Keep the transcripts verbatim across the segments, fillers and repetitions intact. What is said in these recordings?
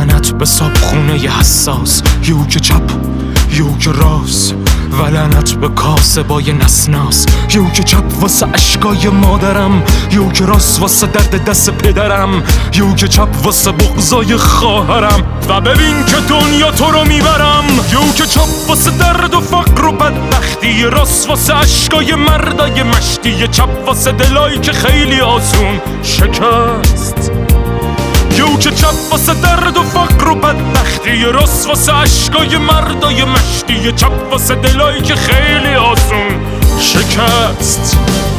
لعنت به صابخونه حساس، یوک چپ یوک راست و لعنت به کاسبای نسناس. یوک چپ واسه اشکای مادرم، یوک راست واسه درد دست پدرم، یوک چپ واسه بغضای خواهرم و ببین که دنیا تو رو میبرم. یوک چپ واسه درد و فقر و بدبختی، راست واسه اشکای مردای مشتی، چپ واسه دلایی که خیلی آسون شکست. یوک چپ واسه درد و فقر و بدبختی، راست واسه اشکای مردای مشتی، چپ واسه دلایی که خیلی آسون شکست.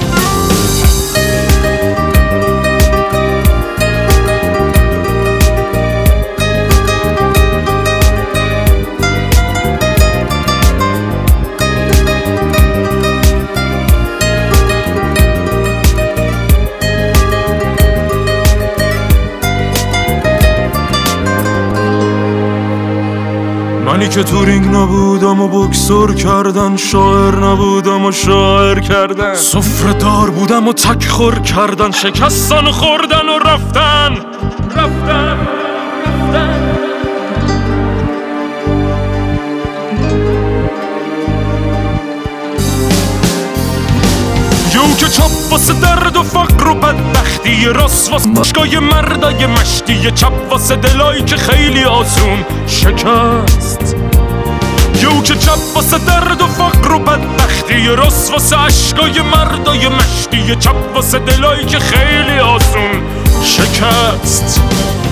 منی که تو رینگ نبودم و بکسور کردن، شاعر نبودم و شاعر کردن، سفره دار بودم و تک خور کردن، شکستن و خوردن و رفتن رفتن رفتن. یوک چپ واسه درد و فقر و بدبختی، راست واسه اشکای مردای مشتی، چپ واسه دلایی که خیلی آسون شکست. یوک چپ واسه درد و فقر و بدبختی، راست واسه اشکای مردای مشتی، چپ واسه دلایی که خیلی آسون شکست.